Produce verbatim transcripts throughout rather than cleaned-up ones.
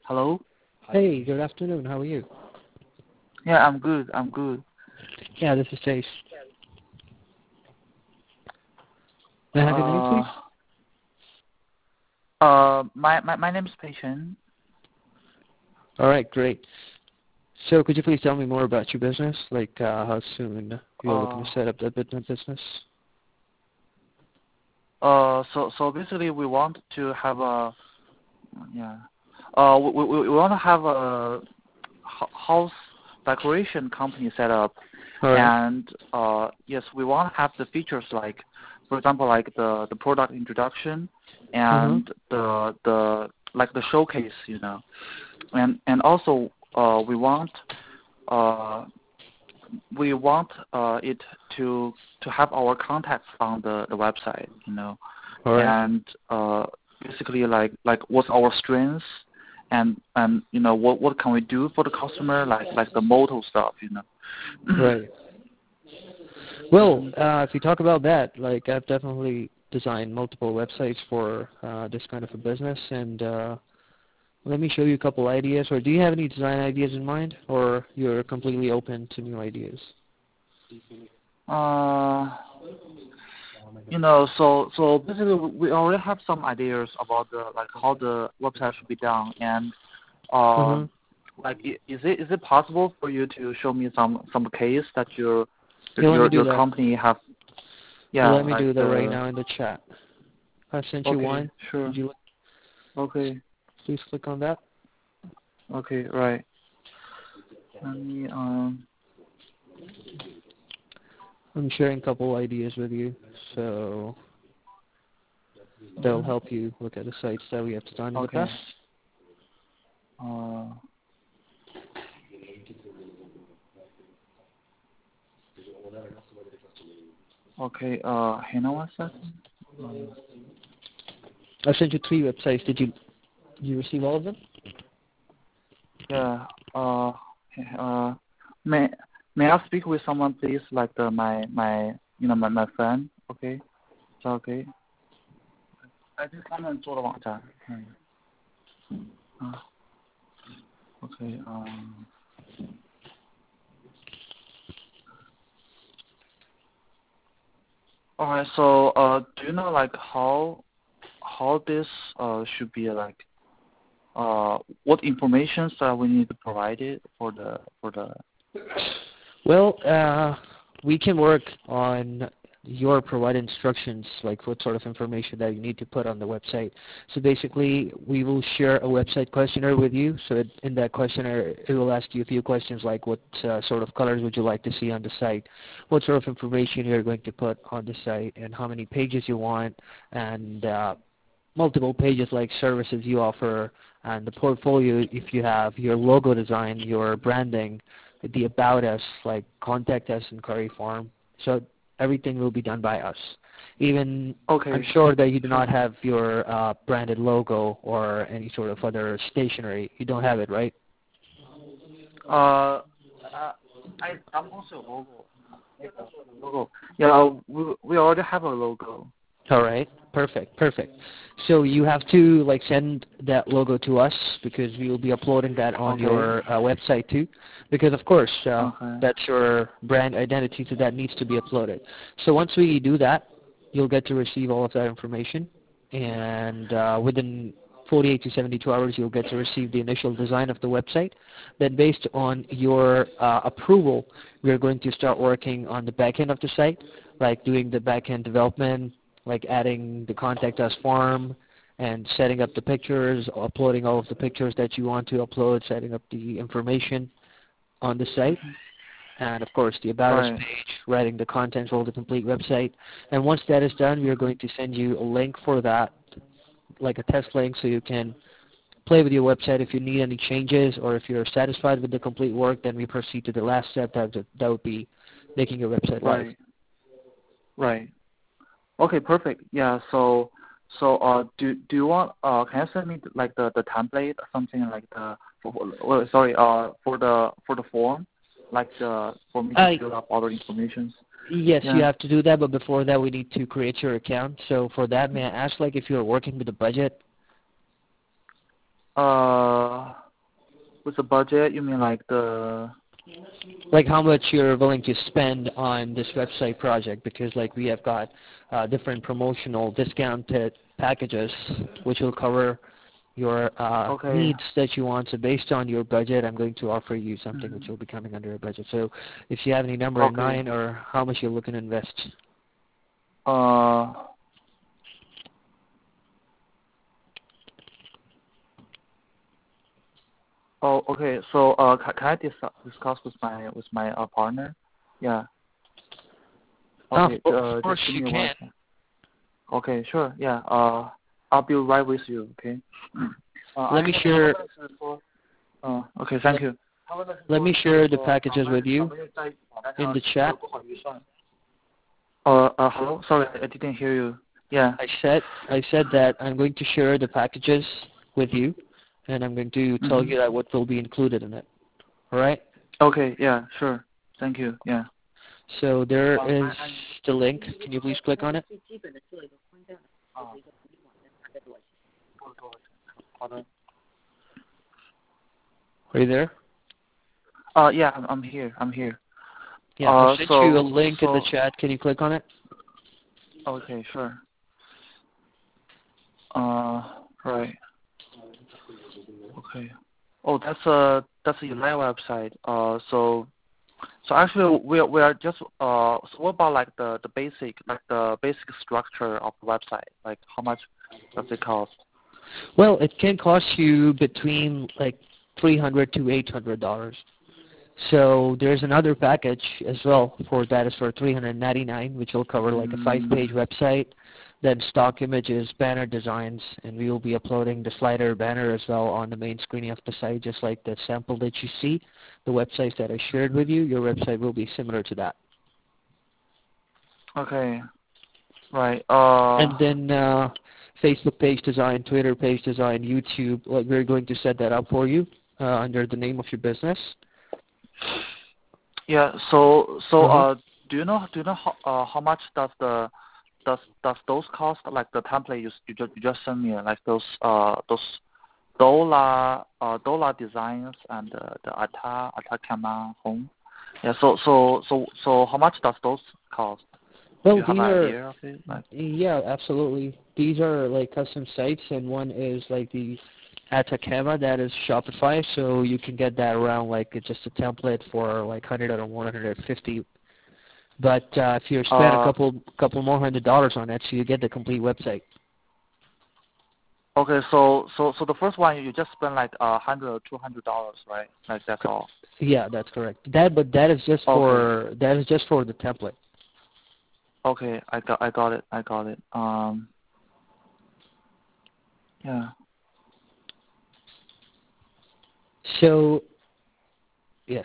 Hello? Hey, good afternoon. How are you? Yeah, I'm good. I'm good. Yeah, this is Chase. May I have your name, Uh, please? uh, my, my, my name is Patient. All right, great. So could you please tell me more about your business, like uh, how soon you're looking Uh, to set up that business? business? uh, so, so basically we want to have a, yeah, uh, we, we, we want to have a h- house decoration company set up. All right. And, uh, yes, we want to have the features like, for example, like the, the product introduction Uh-huh. and the, the, like the showcase, you know. And, and also, uh, we want, uh, we want uh, it to to have our contacts on the, the website, you know, All right. and uh, basically like like what's our strengths, and and you know what what can we do for the customer, like like the motto stuff, you know. Right. Well, uh, if you talk about that, like I've definitely designed multiple websites for uh, this kind of a business, and uh, let me show you a couple ideas. Or do you have any design ideas in mind, or you're completely open to new ideas? Uh, you know, so so basically we already have some ideas about the like how the website should be done, and Uh-huh. um, like i- is it is it possible for you to show me some some case that your Yeah, let me your do your that. company have, yeah, Let me like do that right the, now in the chat. I sent you okay, one. sure, Would you okay, please click on that? okay, right. Let me um I'm sharing a couple ideas with you, so that'll help you look at the sites that we have done in the okay, past. uh okay, uh hang on one second. Um, I sent you three websites. Did you did you receive all of them? yeah, uh uh may may I speak with someone, please, like the my my you know my my friend, okay? Is that okay? 哎，这是他们做的网站，嗯，啊，OK，嗯。All right. So, uh, do you know like how how this uh should be like uh what information that we need to provide it for the for the Well, uh, we can work on your provided instructions, like what sort of information that you need to put on the website. So basically, we will share a website questionnaire with you. So that in that questionnaire, it will ask you a few questions like what uh, sort of colors would you like to see on the site, what sort of information you're going to put on the site, and how many pages you want, and uh, multiple pages like services you offer, and the portfolio if you have, your logo design, your branding, the about us, like contact us in query form. So everything will be done by us. Even I'm Okay. sure that you do Sure. not have your uh, branded logo or any sort of other stationery. You don't have it, right? Uh, uh I I'm also a logo. Logo. Yeah, we we already have a logo. All right. Perfect. Perfect. So you have to like send that logo to us because we will be uploading that on Okay. your uh, website too. Because of course uh, Okay. that's your brand identity, so that needs to be uploaded. So once we do that, you'll get to receive all of that information, and uh, within forty-eight to seventy-two hours, you'll get to receive the initial design of the website. Then based on your uh, approval, we're going to start working on the back end of the site, like doing the back end development, like adding the contact us form and setting up the pictures, uploading all of the pictures that you want to upload, setting up the information on the site, and of course the About Us Right. page, writing the contents for the complete website. And once that is done, we are going to send you a link for that, like a test link, so you can play with your website. If you need any changes or if you're satisfied with the complete work, then we proceed to the last step, that, that would be making your website live. Right. Right. Okay, perfect. Yeah, so so uh do do you want uh can you send me like the the template or something like the for, well, sorry uh for the for the form, like the for me to Uh, fill up all the information? Yes, you Yeah. have to do that, but before that, we need to create your account. So for that, may I ask, like, if you're working with a budget? Uh with the budget, you mean like the like how much you're willing to spend on this website project, because like we have got uh, different promotional discounted packages which will cover your uh, okay. needs that you want. So based on your budget, I'm going to offer you something Mm-hmm. which will be coming under your budget. So if you have any number okay. in mind or how much you're looking to invest. Uh. Oh, okay. So, uh, can, can I dis- discuss with my with my uh, partner? Yeah. Okay. Uh, uh, of course just give you me can. one second. Okay, sure. Yeah. Uh, I'll be right with you. Okay. Uh, Let me share. Uh, okay. Thank you. Let me share the packages with you in the chat. Uh, uh, hello. Sorry, I didn't hear you. Yeah. I said I said that I'm going to share the packages with you, and I'm going to tell Mm-hmm. you that what will be included in it. All right? Okay. Yeah. Sure. Thank you. Yeah. So there is the link. Can you please click on it? Are you there? Uh, yeah. I'm, I'm here. I'm here. Yeah, Uh, I sent so, you a link so, in the chat. Can you click on it? Okay. Sure. Uh. Right. Okay. Oh, that's a that's a Unite website. Uh, so so actually we are, we are just uh. So what about like the the basic like the basic structure of the website? Like how much does it cost? Well, it can cost you between like three hundred to eight hundred dollars. So there's another package as well for that is for three hundred ninety-nine, which will cover like a five-page website, then stock images, banner designs, and we will be uploading the slider banner as well on the main screen of the site, just like the sample that you see. The websites that I shared with you, your website will be similar to that. Okay. Right. Uh. And then uh, Facebook page design, Twitter page design, YouTube, like we're going to set that up for you uh, under the name of your business. Yeah. So so Uh-huh. uh, do you know do you know how uh how much does the does does those cost? Like the template you you just you just sent me, like those uh those dollar uh dollar designs and uh, the Ata Atacama home. Yeah. So so so so how much does those cost? Do Well, you have these an are, idea of it? Like. yeah, absolutely. These are like custom sites, and one is like the Atacama that is Shopify, so you can get that around like it's just a template for like one hundred or one hundred fifty. But uh, if you spend a Uh. couple couple more hundred dollars on it, so you get the complete website. Okay. So so so the first one you just spend like a hundred or two hundred dollars, right? Like that's all. Yeah, that's correct. That, but that is just Okay. for that is just for the template. Okay. I got I got it. I got it. Um. Yeah. So, yes.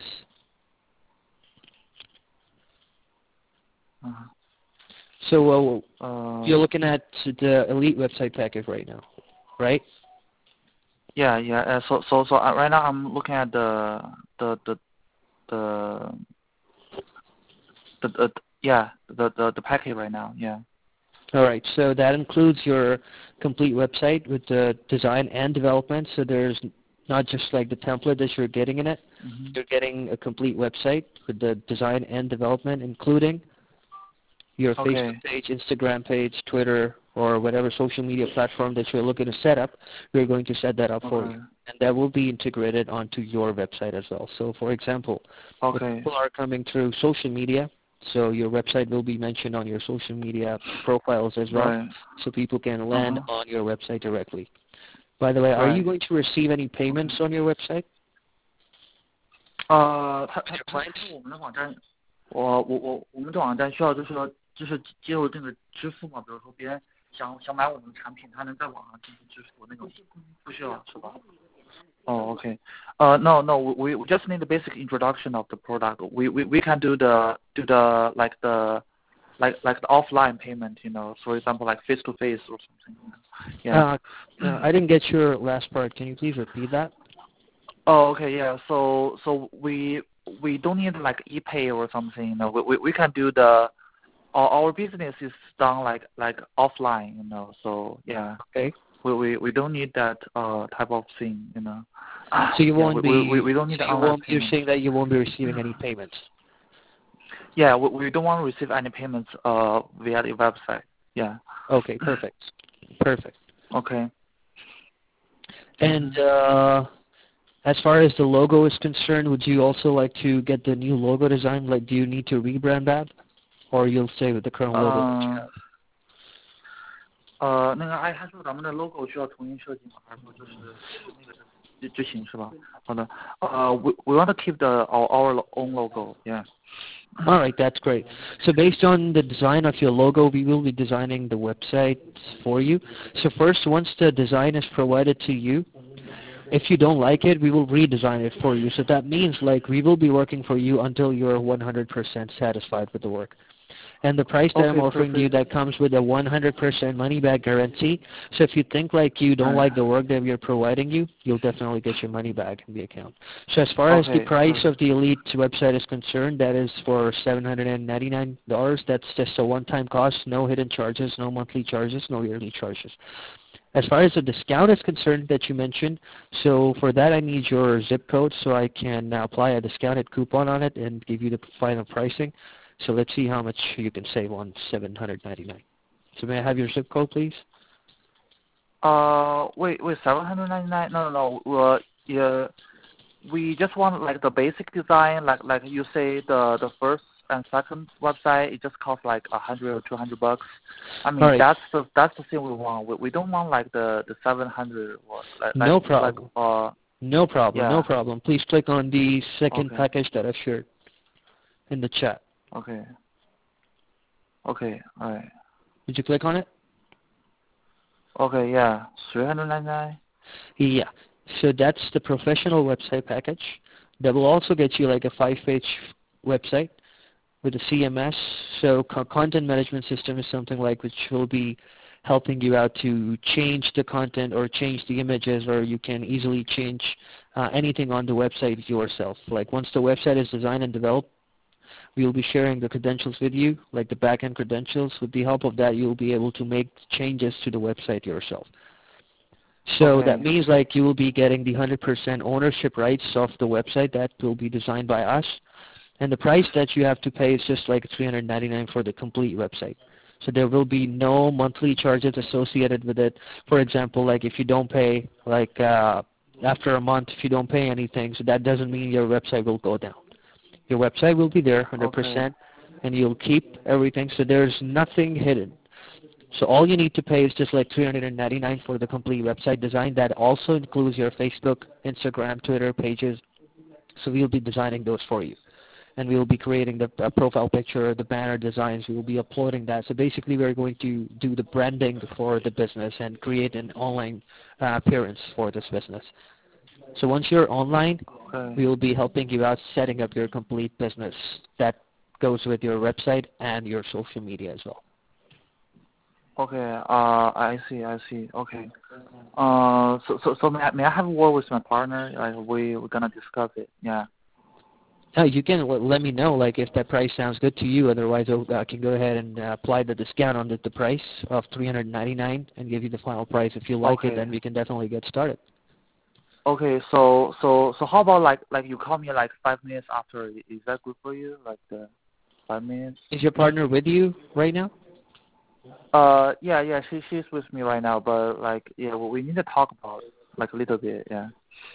Uh-huh. So uh, Uh. you're looking at the Elite website package right now, right? Yeah. Yeah. Uh, so so so uh, right now I'm looking at the the the the the, the yeah the, the the package right now. Yeah. All right, so that includes your complete website with the design and development. So there's not just like the template that you're getting in it. Mm-hmm. You're getting a complete website with the design and development, including your Okay. Facebook page, Instagram page, Twitter, or whatever social media platform that you're looking to set up. We're going to set that up for Okay. you, and that will be integrated onto your website as well. So, for example, if Okay. people are coming through social media, so your website will be mentioned on your social media profiles as well, Right. so people can land Uh-huh. on your website directly. By the way, are you Right. going to receive any payments on your website? 呃，他他 Your 他 clients? 他我们的网站，我我我我们的网站需要就是说就是接入这个支付嘛，比如说别人想想买我们的产品，他能在网上进行支付那种，不需要是吧？ Oh, okay. Uh, no, no. We we just need the basic introduction of the product. We we we can do the do the like the like like the offline payment. You know, for example, like face to face or something. Yeah. Uh, uh, I didn't get your last part. Can you please repeat that? Oh, okay. Yeah. So so we we don't need like ePay or something. You know, we we, we can do the our, our business is done like like offline. You know. So yeah. Okay. we we, we don't need that uh type of thing, you know. So you Yeah, won't we, be. we, we don't need So the you online won't. You're payment. saying that you won't be receiving any payments. Yeah, we, we don't want to receive any payments uh via the website. Yeah. Okay, perfect. Perfect. Okay. And uh, as far as the logo is concerned, would you also like to get the new logo design? Like, do you need to rebrand that, or you'll stay with the current logo that you 嗯、 have? 呃，那个哎，还说咱们的 logo 需要重新设计吗？还是说就是那个就就行是吧？好的，呃，we we want to keep the our our own logo, yeah. All right, that's great. So based on the design of your logo, we will be designing the website for you. So first, once the design is provided to you, if you don't like it, we will redesign it for you. So that means like we will be working for you until you're one hundred percent satisfied with the work. And the price that I'm Okay, offering you, perfect. that comes with a one hundred percent money back guarantee. So if you think like you don't Right. like the work that we're providing you, you'll definitely get your money back in the account. So as far as the Okay, price sure. of the Elite website is concerned, that is for seven hundred ninety-nine dollars. That's just a one-time cost, no hidden charges, no monthly charges, no yearly charges. As far as the discount is concerned that you mentioned, so for that I need your zip code so I can uh, apply a discounted coupon on it and give you the final pricing. So let's see how much you can save on seven hundred ninety-nine. So may I have your zip code, please? Uh, wait, wait, seven hundred ninety-nine? No, no, no. Uh, yeah, we just want like the basic design, like like you say the the first and second website. It just costs like a hundred or two hundred bucks. I mean, All right. that's the that's the thing we want. We we don't want like the the seven hundred or like like No like problem. uh No problem. No yeah. problem. Please click on the second Okay. package that I've shared in the chat. Okay. Okay. All right. Did you click on it? Okay. Yeah. Three hundred ninety-nine. Yeah. So that's the professional website package. That will also get you like a five-page website with a C M S. So co- content management system is something like which will be helping you out to change the content or change the images, or you can easily change uh, anything on the website yourself. Like once the website is designed and developed, we will be sharing the credentials with you, like the back-end credentials. With the help of that, you'll be able to make changes to the website yourself. So Okay. that means like you will be getting the one hundred percent ownership rights of the website that will be designed by us. And the price that you have to pay is just like three hundred ninety-nine dollars for the complete website. So there will be no monthly charges associated with it. For example, like if you don't pay, like uh, after a month, if you don't pay anything, so that doesn't mean your website will go down. Your website will be there one hundred percent, Okay. and you'll keep everything. So there's nothing hidden. So all you need to pay is just like three hundred ninety-nine dollars for the complete website design. That also includes your Facebook, Instagram, Twitter pages. So we'll be designing those for you. And we will be creating the uh, profile picture, the banner designs. We will be uploading that. So basically we're going to do the branding for the business and create an online uh, appearance for this business. So once you're online, Okay. we will be helping you out setting up your complete business that goes with your website and your social media as well. Okay. Uh, I see. I see. Okay. Uh, so so so may I, may I have a word with my partner? Like we we're gonna discuss it. Yeah. Uh, you can l- let me know like if that price sounds good to you. Otherwise, I'll- I can go ahead and uh, apply the discount on the, the price of three hundred ninety-nine dollars and give you the final price. If you like it, Okay. then we can definitely get started. Okay. So so so how about like like you call me like five minutes after? Is that good for you? Like the five minutes? Is your partner with you right now? Uh, yeah, yeah. She she's with me right now, but like yeah, we need to talk about like a little bit. Yeah.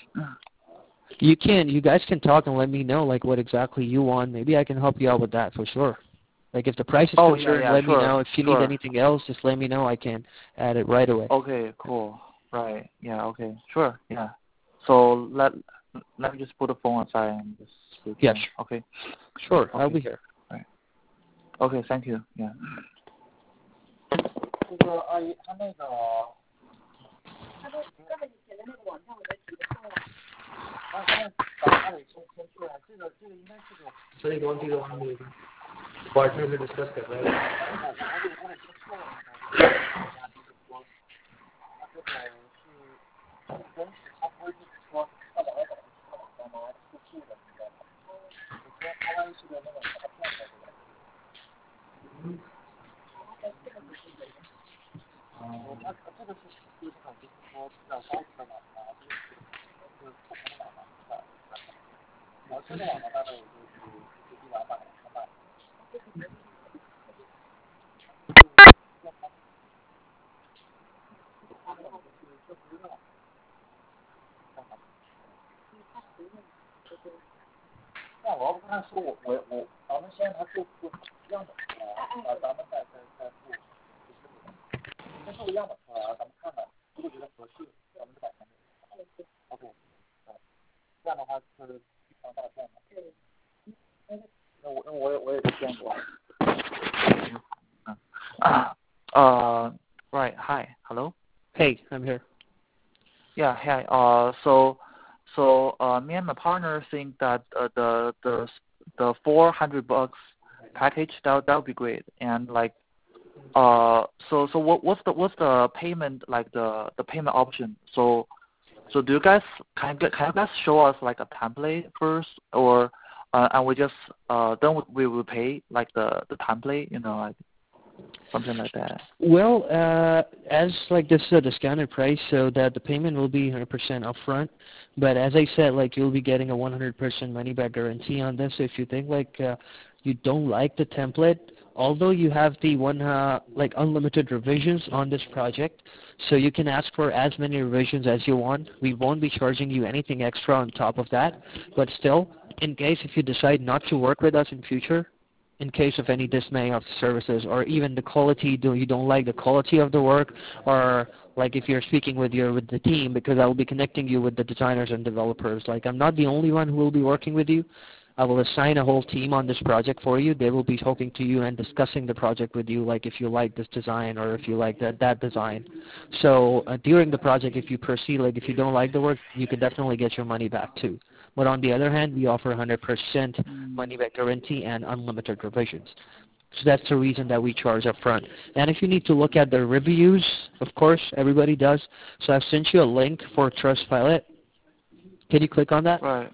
You can. You guys can talk and let me know like what exactly you want. Maybe I can help you out with that for sure. Like if the price is Oh yeah, concerned, yeah. let me Sure, know. If you need sure. anything else, just let me know. I can add it right away. Okay, cool. Right. Yeah. Okay. Sure. Yeah. So let let me just put the phone aside and just speak. Yes. Yeah. Okay. Sure. I'll Okay. be here. Right. Okay. Thank you. Yeah. 这个阿姨，她那个，她那刚才你写的那个网站我在提供了，她现在打她得先先去啊，这个这个应该是个。所以说这个我们 partner 是 discuss कर रहे हैं。我我得我得先确认一下，就是说，他这个是真实，他不会就是说上网找上网干嘛复数的，你知道吗？我说他万一是个那种诈骗的，对吧？嗯。 Uh, right. Hi. Hello. Hey, I'm here. Yeah. Hi. Uh, so, so uh, me and my partner think that uh, the the the four hundred bucks package that that would be great. And like, uh, so so what what's the what's the payment like the the payment option? So so do you guys can you, can you guys show us like a template first, or uh, and we just uh then we will pay like the the template, you know, like something like that. Well, uh, as like this is a discounted price, so that the payment will be one hundred percent upfront. But as I said, like you'll be getting a one hundred percent money back guarantee on this. So if you think like uh, you don't like the template, although you have the one uh, like unlimited revisions on this project, so you can ask for as many revisions as you want. We won't be charging you anything extra on top of that. But still, in case if you decide not to work with us in future, in case of any dismay of the services, or even the quality, do you don't like the quality of the work, or like if you're speaking with your with the team, because I will be connecting you with the designers and developers. Like I'm not the only one who will be working with you. I will assign a whole team on this project for you. They will be talking to you and discussing the project with you, like if you like this design or if you like that that design. So uh, during the project, if you proceed, like if you don't like the work, you can definitely get your money back too. But on the other hand, we offer one hundred percent money back guarantee and unlimited revisions. So that's the reason that we charge up front. And if you need to look at the reviews, of course, everybody does. So I've sent you a link for Trustpilot. Can you click on that? Right.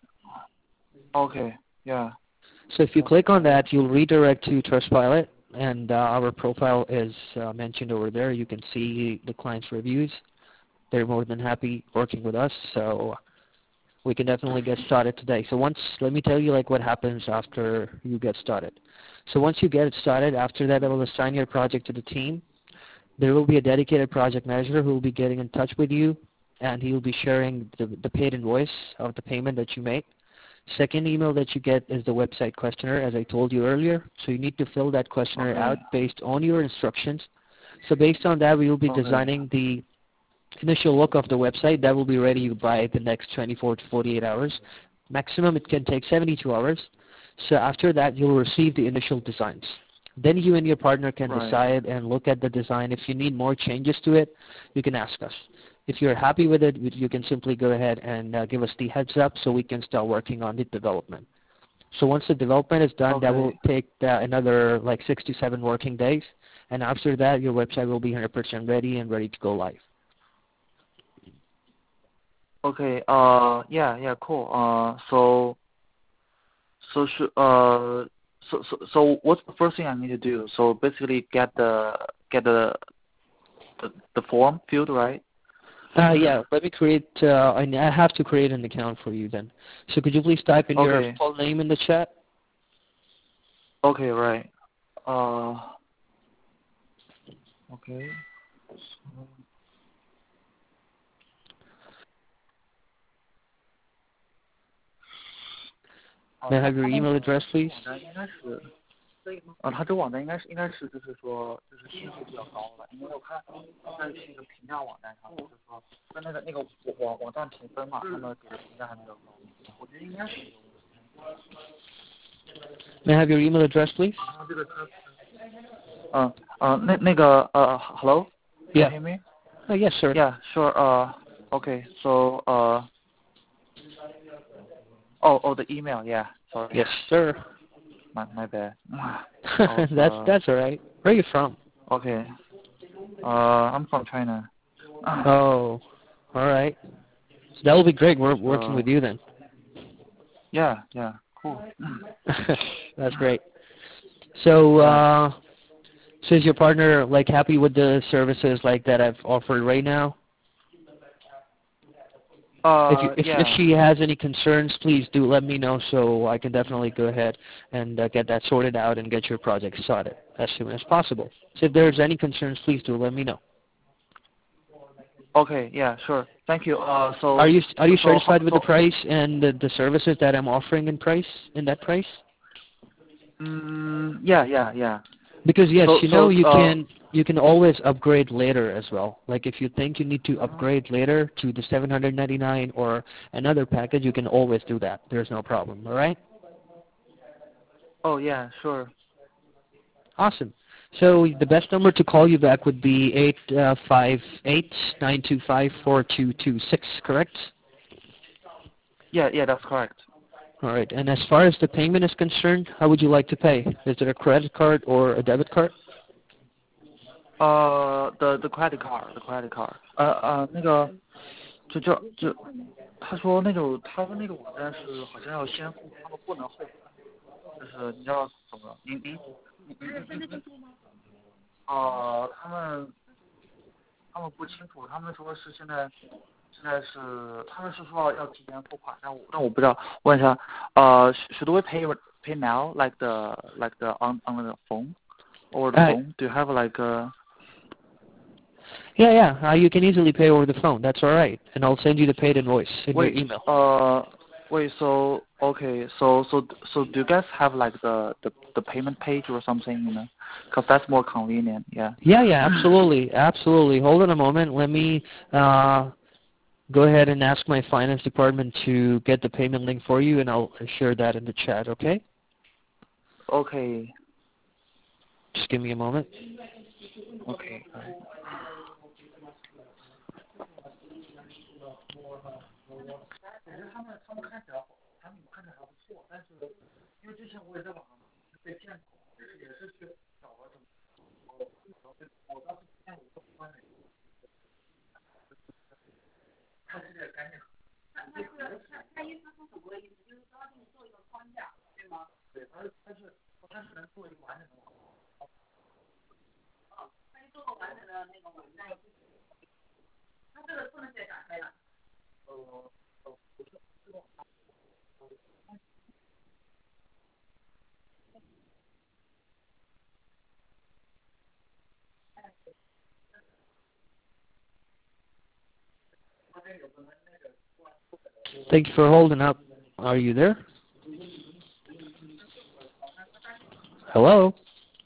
Okay. Yeah. So if you click on that, you'll redirect to Trustpilot, and uh, our profile is uh, mentioned over there. You can see the client's reviews. They're more than happy working with us, so we can definitely get started today. So once, let me tell you like what happens after you get started. So once you get it started, after that I will assign your project to the team. There will be a dedicated project manager who will be getting in touch with you, and he will be sharing the, the paid invoice of the payment that you make. Second email that you get is the website questionnaire, as I told you earlier. So you need to fill that questionnaire Okay. out based on your instructions. So based on that, we will be Okay. designing the initial look of the website. That will be ready by the next twenty-four to forty-eight hours. Maximum it can take seventy-two hours. So after that, you'll receive the initial designs. Then you and your partner can Right. decide and look at the design. If you need more changes to it, you can ask us. If you're happy with it, you can simply go ahead and uh, give us the heads up so we can start working on the development. So once the development is done, Okay. that will take uh, another like six to seven working days. And after that, your website will be one hundred percent ready and ready to go live. Okay. Uh. Yeah. Yeah. Cool. Uh. So. So should uh. So so so what's the first thing I need to do? So basically get the get the the, the form filled, right? Uh, yeah, let me create, uh, I I have to create an account for you then. So could you please type in your Okay. full name in the chat? Okay. Right. Uh. Okay. May I have your email address, please? 呃，它这个网站应该是应该是就是说就是信息比较高的，因为我看它是一个评价网站上，就是说跟那个那个网网站评分嘛，他们给的评价还比较高，我觉得应该是。 May I have your email address, please? 然后这个它，嗯呃那那个呃，hello， Can you Yeah. hear me? Uh, yes, sir. Yeah, sure. Uh, okay. So uh, oh oh the email. Yeah. Sorry. Yes, sir. My my bad. that's uh, that's all right. Where are you from? Okay. Uh, I'm from China. Oh, all right. So that will be great. We're working So, with you then. yeah, yeah, cool. That's great. So, uh, So is your partner like happy with the services like that I've offered right now? If you, Uh, if if yeah. she has any concerns, please do let me know so I can definitely go ahead and uh, get that sorted out and get your project started as soon as possible. So if there's any concerns, please do let me know. Okay, yeah, sure. Thank you. Uh, Are so, you are you so, satisfied with the so, price and the, the services that I'm offering in price in that price? mm, yeah, yeah, yeah. Because yes, So, you know so, you uh, can you can always upgrade later as well. Like if you think you need to mhm. upgrade later to the seven hundred ninety-nine or another package, you can always do that. There's no problem. All right. Oh, yeah, sure. Awesome. So the best number to call you back would be eight five eight nine two five four two two six, correct? Yeah, yeah, that's correct. All right. And as far as the payment is concerned, how would you like to pay? Is it a credit card or a debit card? Uh, the the credit card, the credit card. 呃呃，那个就就就，他说那种他们那个网站是好像要先付，他们不能后付，就是你知道怎么了？您您您您您您呃，他们他们不清楚，他们说是现在现在是他们是说要提前付款，但我但我不知道，问一下，呃，should we pay pay now like the like the on on the phone or the Uh, phone? Do you have like a yeah, yeah. Uh, you can easily pay over the phone. That's all right. And I'll send you the paid invoice in your wait email. uh wait so okay so so so do you guys have like the the, the payment page or something, you know, because that's more convenient. Yeah. Yeah, yeah, absolutely, absolutely. Hold on a moment. Let me uh, go ahead and ask my finance department to get the payment link for you, and I'll share that in the chat. Okay? Okay. Just give me a moment. Okay. 其实他们他们看起来产品看起来还不错，但是因为之前我也在网上被骗过，也是也是去找了什么，我我当时骗我说关的，他是这个概念。那那个他他意思是什么意思？就是说他给你做一个框架，对吗？对，他是他是他是能做一个完整的网。哦，他一做个完整的那个网站，他这个不能再打开了。呃。 Thank you for holding up. Are you there? Hello?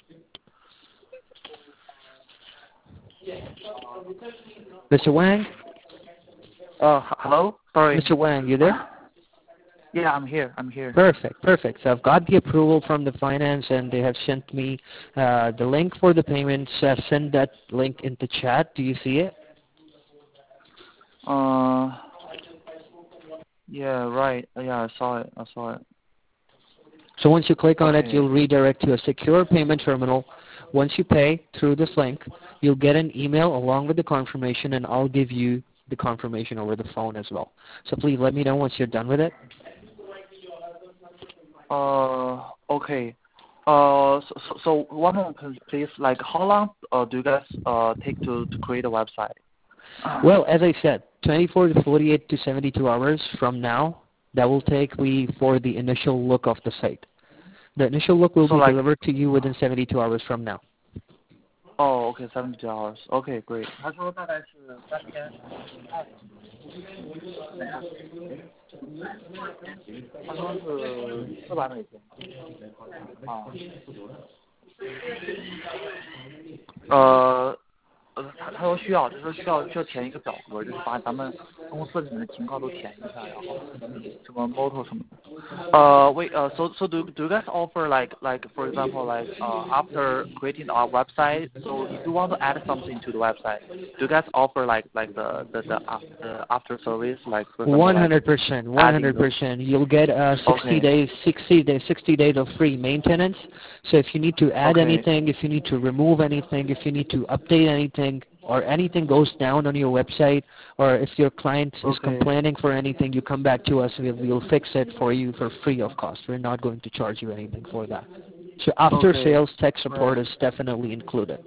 Mister Wang? Uh, hello? Sorry. Mister Wang, you there? Yeah, I'm here. I'm here. Perfect, perfect. So I've got the approval from the finance, and they have sent me uh, the link for the payments. Uh, send that link into chat. Do you see it? Uh, yeah, right. Yeah, I saw it. I saw it. So once you click on Okay. it, you'll redirect to a secure payment terminal. Once you pay through this link, you'll get an email along with the confirmation, and I'll give you the confirmation over the phone as well. So please let me know once you're done with it. Uh, okay. Uh, so, so so one more please. Like, how long uh, do you guys uh take to to create a website? Well, as I said, twenty-four to forty-eight to seventy-two hours from now, that will take we for the initial look of the site. The initial look will So be like, delivered to you within seventy-two hours from now. oh, okay, seventy-two hours. Okay, great. 他说大概是三天。他说是四百美金。啊。呃。呃，他他说需要，就是说需要需要填一个表格，就是把咱们公司里面的情况都填一下，然后什么 motto 什么的。呃 wait, uh, so so do do you guys offer like like for example like uh after creating our website, so if you want to add something to the website, do you guys offer like like the the the, uh, the after service, like for example one hundred like percent, one hundred percent. You'll get uh, sixty okay. days, sixty days, sixty days of free maintenance. So if you need to add Okay. anything, if you need to remove anything, if you need to update anything, or anything goes down on your website, or if your client is Okay. complaining for anything, you come back to us. We'll, we'll fix it for you for free of cost. We're not going to charge you anything for that. So after Okay. sales tech support Right. is definitely included.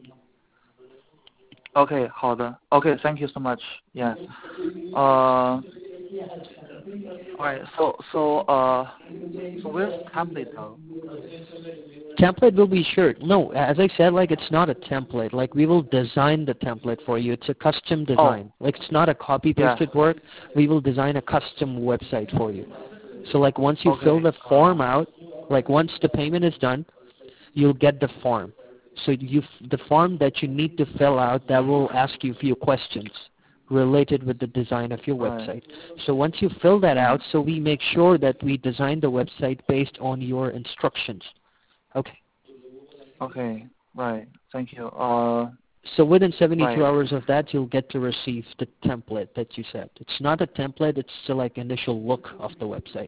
Okay, 好的. Okay, thank you so much. Yes. Uh, alright. So so uh, so where's template though? Template will be sure. No, as I said, like it's not a template. Like we will design the template for you. It's a custom Oh, design. Like it's not a copy yeah. pasted work. We will design a custom website for you. So like once you Okay. fill the Uh, form out, like once the payment is done, you'll get the form. So you the form that you need to fill out that will ask you a few questions related with the design of your right. website. So once you fill that Right. out, so we make sure that we design the website based on your instructions. Okay. Okay. Right. Thank you. Uh, So within seventy-two right. hours of that, you'll get to receive the template that you said. It's not a template, it's still like initial look of the website.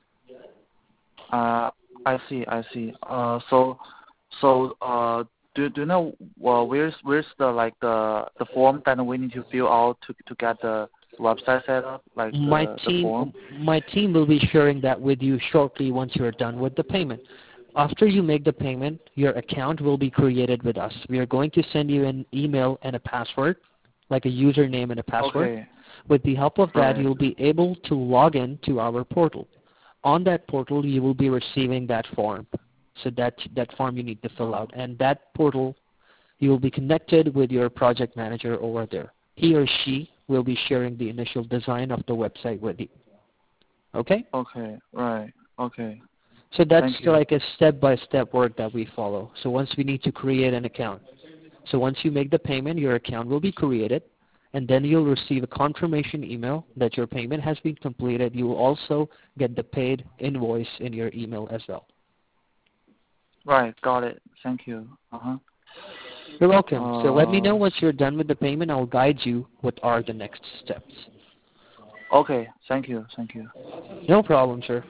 Uh, I see. I see. Uh, so so uh, do do you know well where's where's the like the the form that we need to fill out to to get the website set up, like My the the team, form? my team will be sharing that with you shortly once you're done with the payment. After you make the payment, your account will be created with us. We are going to send you an email and a password, like a username and a password. Okay. With the help of that, Right. you'll be able to log in to our portal. On that portal, you will be receiving that form. So that, that form you need to fill out. And that portal, you will be connected with your project manager over there. He or she will be sharing the initial design of the website with you. Okay? Okay. Right. Okay. So that's Thank you. like a step-by-step work that we follow. So once we need to create an account. So once you make the payment, your account will be created, and then you'll receive a confirmation email that your payment has been completed. You will also get the paid invoice in your email as well. Right. Got it. Thank you. Uh-huh. You're welcome. So let me know Uh, once you're done with the payment. I'll guide you what are the next steps. okay. Thank you. Thank you. No problem, sir.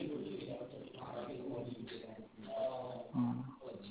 Uh,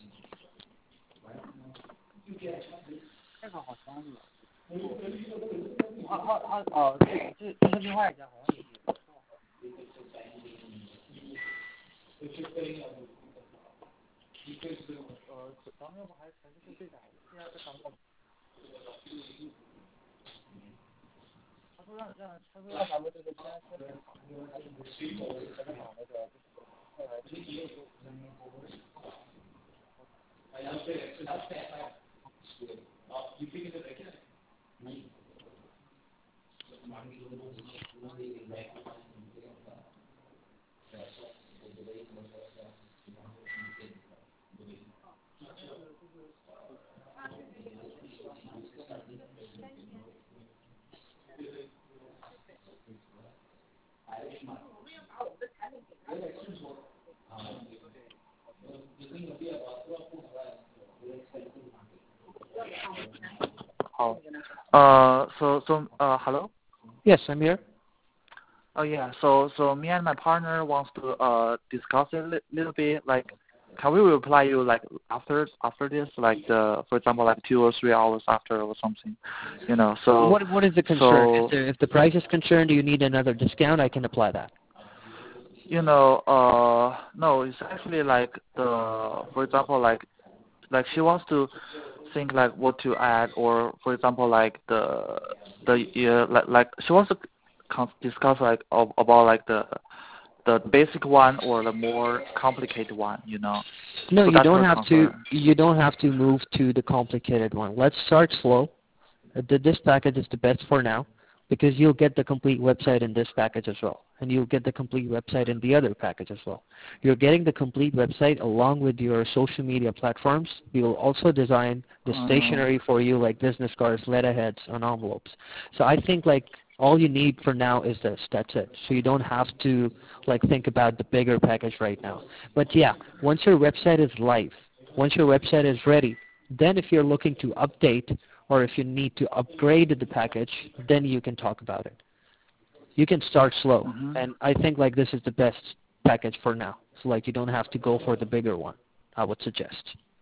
好. Uh, so so uh, hello. Yes, I'm here. Oh yeah. So so me and my partner wants to uh discuss it a li- little bit. Like, can we reply you like after after this, like the for example like two or three hours after or something, you know? So What What is the concern? If so the, if the price is concerned, do you need another discount? I can apply that. you know uh no, it's actually like the for example like like she wants to think like what to add, or for example like the the yeah, like like she wants to con- discuss like ab- about like the the basic one or the more complicated one, you know. No, So you that's don't her have to. concern. You don't have to move to the complicated one. Let's start slow. Uh, th- This package is the best for now because you'll get the complete website in this package as well, and you'll get the complete website in the other package as well. You're getting the complete website along with your social media platforms. We will also design the Uh, stationery for you, like business cards, letterheads, and envelopes. So I think like all you need for now is this. That's it. So you don't have to like think about the bigger package right now. But yeah, once your website is live, once your website is ready, then if you're looking to update or if you need to upgrade the package, then you can talk about it. You can start slow, mm-hmm. and I think like this is the best package for now. So like you don't have to go for the bigger one, I would suggest.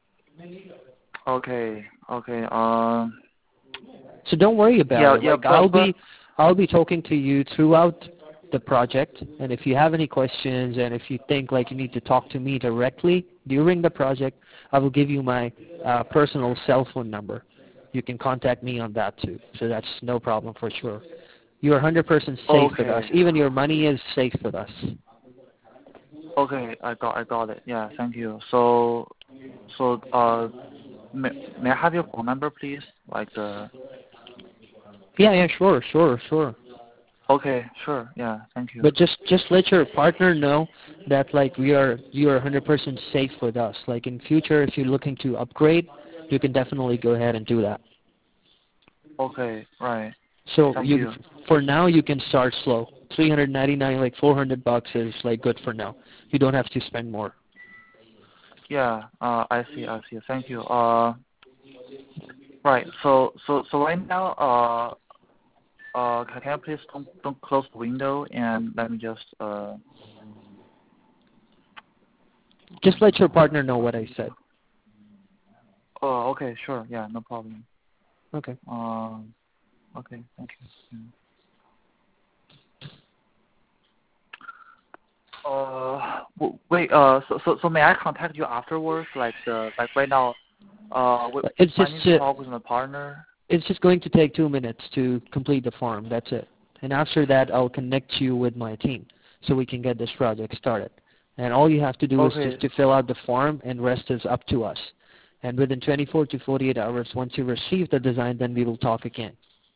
Okay. Okay. Um. So don't worry about Yeah. it. Yeah. Like I'll But be, but I'll be talking to you throughout the project, and if you have any questions and if you think like you need to talk to me directly during the project, I will give you my uh, personal cell phone number. You can contact me on that too, so that's no problem for sure. You are one hundred percent safe with us. Okay. Even your money is safe with us. Okay, I got I got it. Yeah, thank you. So so uh, may, may I have your phone number, please? Like the. Yeah, yeah, sure, sure, sure. Okay, sure. Yeah, thank you. But just just let your partner know that like we are you are one hundred percent safe with us. Like in future, if you're looking to upgrade, you can definitely go ahead and do that. Okay, right. So Thank you you. for now you can start slow. three hundred ninety-nine, like four hundred bucks is like good for now. You don't have to spend more. Yeah, uh, I see, I see. Thank you. Uh, right. So so so right now, uh, uh, can, can you please don't don't close the window and let me just uh. Just let your partner know what I said. Oh, okay, sure. Yeah, no problem. Okay. Um. Okay, thank you. Yeah. Uh, w- wait. Uh, so so so may I contact you afterwards? Like the like right now. Uh, w- It's I just need to uh, talk with my partner. it's just going to take two minutes to complete the form. That's it. And after that, I'll connect you with my team so we can get this project started. And all you have to do is Okay. just to fill out the form, and rest is up to us. And within twenty-four to forty-eight hours, once you receive the design, then we will talk again.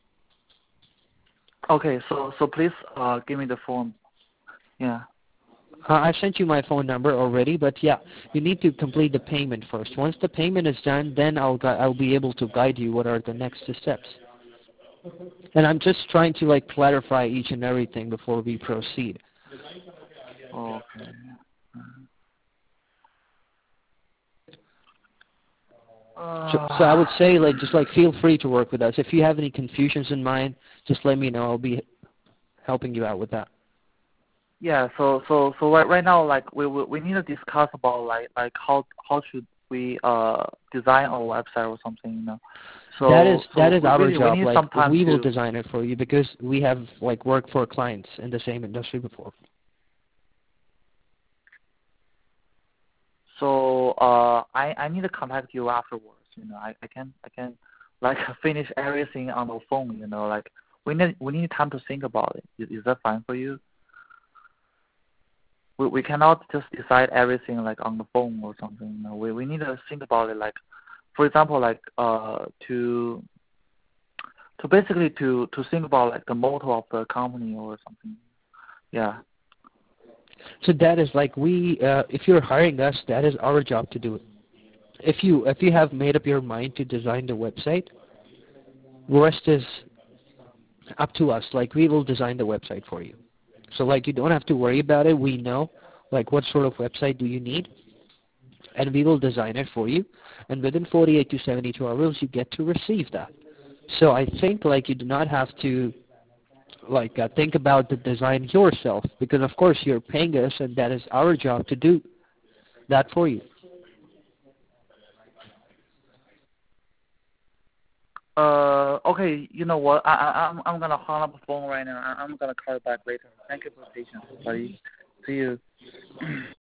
Okay. So so please uh give me the form. Yeah. Uh, I sent you my phone number already, but yeah, you need to complete the payment first. Once the payment is done, then I'll gui- I'll be able to guide you what are the next steps. And I'm just trying to like clarify each and everything before we proceed. Okay. So, so I Uh, would say like just like feel free to work with us. If you have any confusions in mind, just let me know. I'll be helping you out with that. yeah. So so so right right now, like we we, we need to discuss about like like how how should we uh design our website or something, you know. That is So that so is we our really we job. need Like some time we will to. design it for you because we have like worked for clients in the same industry before. So uh I I need to contact you afterwards. You know, I I can I can like finish everything on the phone. You know, like we need we need time to think about it. Is, is that fine for you? We we cannot just decide everything like on the phone or something. You know, we we need to think about it. Like, for example, like uh to to basically to to think about like the motto of the company or something. Yeah. So that is like we, uh, if you're hiring us, that is our job to do it. If you if you have made up your mind to design the website, rest is up to us. Like we will design the website for you. So like you don't have to worry about it. We know like what sort of website do you need, and we will design it for you. And within forty-eight to seventy-two hours, you get to receive that. So I think like you do not have to like uh, think about the design yourself, because of course you're paying us, and that is our job to do that for you. Uh. Okay. You know what? I I I'm I'm gonna hang up the phone right now. I, I'm gonna call you back later. Thank you for your patience, buddy. See you.